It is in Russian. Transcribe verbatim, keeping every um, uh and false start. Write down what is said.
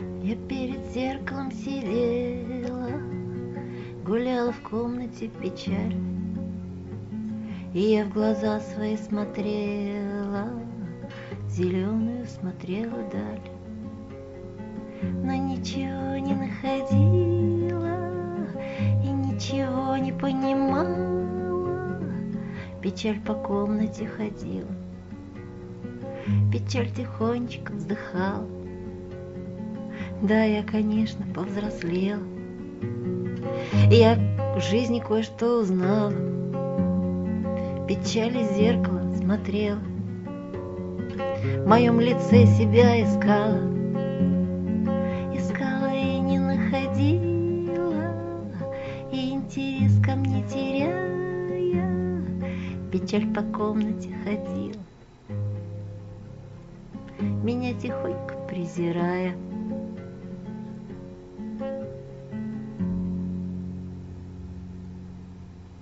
Я перед зеркалом сидела, гуляла в комнате печаль, и я в глаза свои смотрела, зеленую смотрела даль, но ничего не находила и ничего не понимала. Печаль по комнате ходила, печаль тихонечко вздыхала. Да, я, конечно, повзрослела, я в жизни кое-что узнала. В печали зеркало смотрела, в моем лице себя искала, искала и не находила, и интерес ко мне теряя, печаль по комнате ходила, меня тихонько презирая.